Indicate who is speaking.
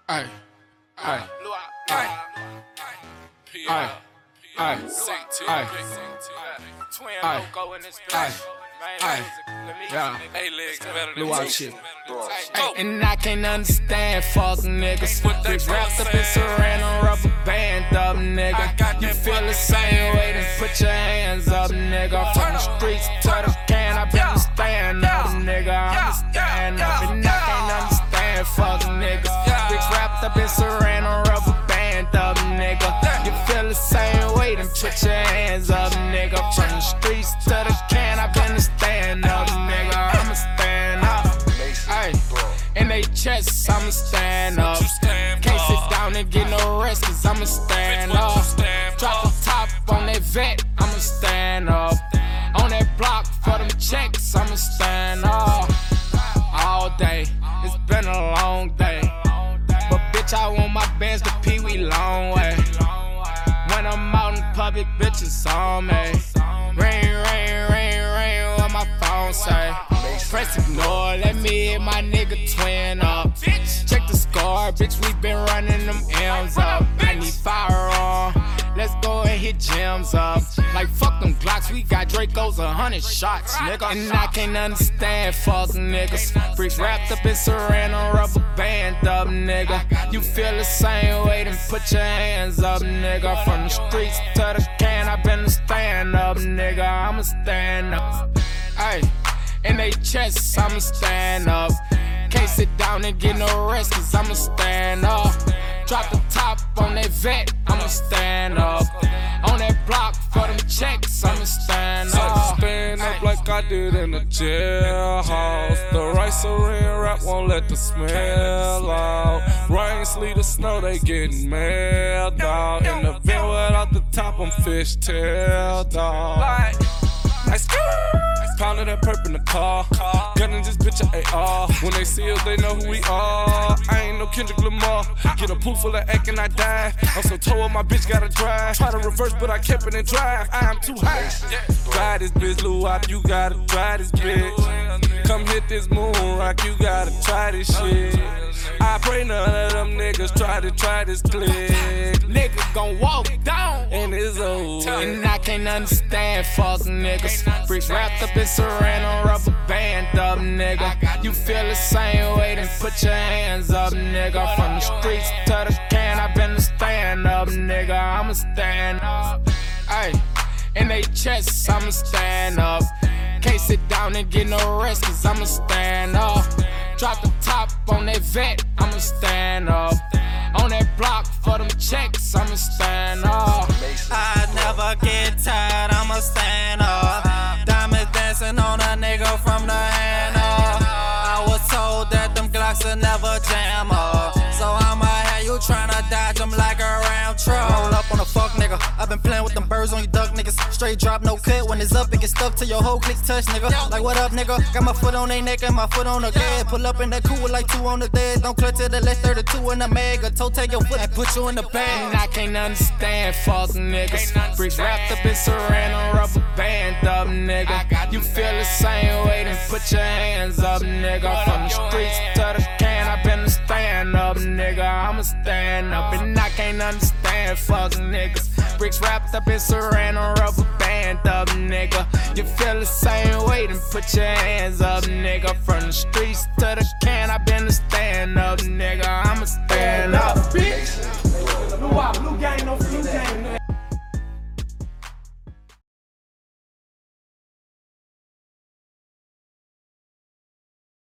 Speaker 1: Ay, ay, ay, ay, ay, Blue out shit. And I can't understand false niggas. Bitch wrapped up in saran on rubber band up, nigga. You feel the same way, then put your hands up, nigga. From the streets to the can, I better stand up, nigga. I'ma stand up. And I can't understand false niggas. Bitch wrapped up in saran on rubber band up, nigga. You feel the same way, then put your hands up, nigga. From the streets to the can, I better stand up, nigga. I'ma stand up. Ay, in they chests, I'ma stand up. Can't sit down and get no rest, cause I'ma stand up. Drop the top on that vet, I'ma stand up. On that block for them checks, I'ma stand up. All day, it's been a long day. But bitch, I want my bands to Pee Wee long way. When I'm out in public, bitches on me. Rain, rain, rain, rain, what my phone say. Press ignore, let me hit my nigga twin up. Check the score, bitch, we been running them M's up. I need firearm, let's go and hit gems up. Like fuck them Glocks, we got Dracos 100 shots, nigga. And I can't understand false niggas. Bricks wrapped up in saran on rubber band up, nigga. You feel the same way, then put your hands up, nigga. From the streets to the can, I been stand up, nigga. I'ma stand up. Ay. In they chests, I'ma stand up. Can't sit down and get no rest, cause I'ma stand up. Drop the top on that vet, I'ma stand up. On that block for them checks, I'ma stand up.
Speaker 2: Stand up like I did in the jailhouse. The rice saran wrap won't let the smell out. Rain, sleet, or snow, they getting mailed out. In the bin without the top, I'm fishtail dog. Nice. Pounding that perp in the car. Gunning this bitch at AR. When they see us, they know who we are. I ain't no Kendrick Lamar. Get a pool full of egg and I die. I'm so told my bitch gotta drive. Try to reverse, but I kept it in drive. I'm too high. Drive this bitch, Lil Wop, you gotta try this bitch. Come hit this moon rock, you gotta try this shit. I pray none of them niggas try this click.
Speaker 1: Nigga gon' walk down,
Speaker 2: and it's over.
Speaker 1: And I can't understand false niggas. Bricks wrapped up in saran on rubber band up, nigga. You feel the same way, then put your hands up, nigga. From the streets to the can, I been stand up, nigga. I'ma stand up. Ay, in they chests, I'ma stand up. Can't sit down and get no rest, cause I'ma stand up. Drop the top on that vet, I'ma stand up. On that block for them checks, I'ma stand up.
Speaker 3: I never get tired, I'ma stand up. Diamonds dancing on a nigga from the hand up. I was told that them Glocks will never jam up. So I'ma have you tryna dodge them like a round truck. Roll up on a fuck nigga. I been playing with them birds on you duck niggas. Straight drop, no cut. When it's up, it get stuck to your whole click touch, nigga. Like what up, nigga? Got my foot on they neck and my foot on the gas. Pull up in that cool with like 2 on the dead. Don't clutch to the left, 32 in the mega. Toe take your foot and put you in the bag.
Speaker 1: And I can't understand false niggas. Bricks wrapped up in saran on rubber band up, nigga. You feel the same way, then put your hands up, nigga. From the streets to the can, I been stand up, nigga. I'ma stand up. And I can't understand false niggas. Bricks wrapped up in saran on rubber band up, nigga. You feel the same way, then put your hands up, nigga. From the streets to the can, I been stand up, nigga.